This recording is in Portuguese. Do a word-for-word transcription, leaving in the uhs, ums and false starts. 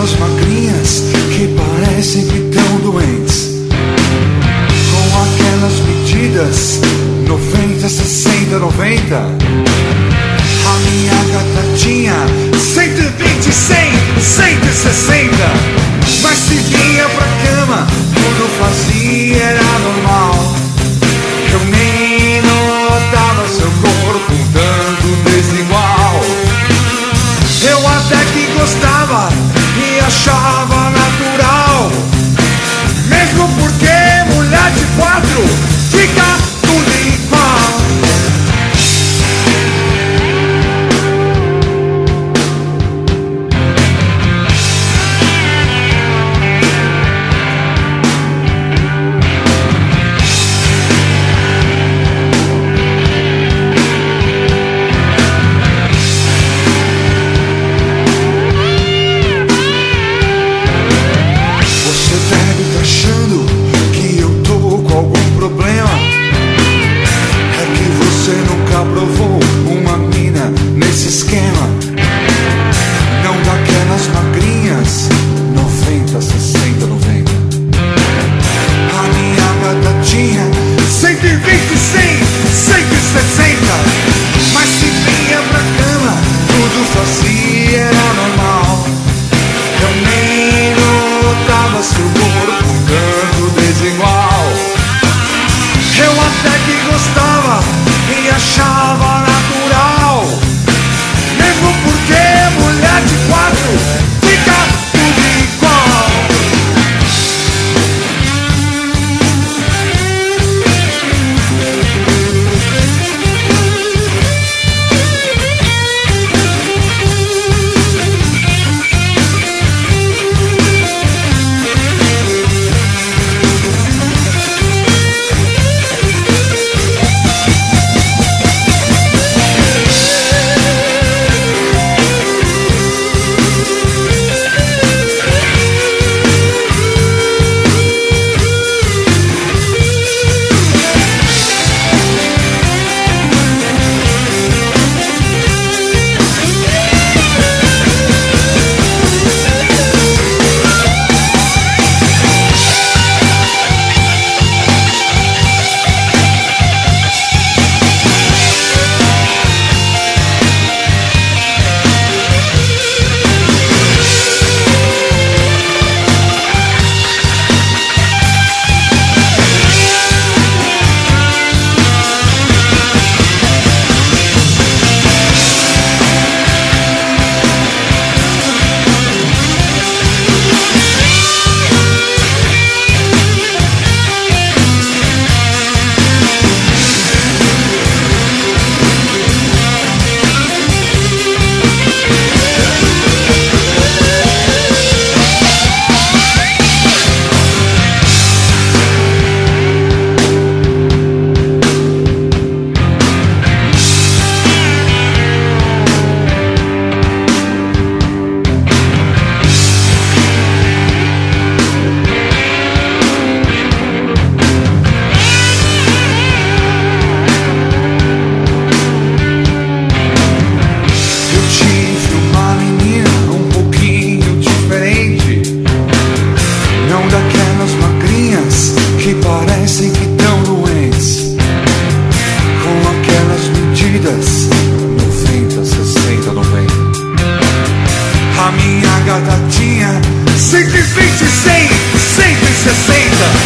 daquelas magrinhas que parecem que tão doentes, com aquelas medidas noventa, sessenta, noventa. A minha gata tinha cento e vinte, cem, cento e sessenta. Mas se vinha pra cama, tudo fazia, era normal. Eu nem notava seu corpo um tanto desigual. Eu até que gostava e achava natural, mesmo porque mulher de quatro fica tudo igual. Aprovou uma mina nesse esquema, não daquelas magrinhas noventa, sessenta, noventa. A minha gata tinha cento e vinte, cem, cento e sessenta. Mas se vinha pra cama, tudo fazia, era normal. Eu nem notava seu corpo um tanto desigual. Eu até que gostava e achava natural, mesmo porque mulher de quatro fica tudo igual. A minha gata tinha cento e vinte, cem, cento e sessenta.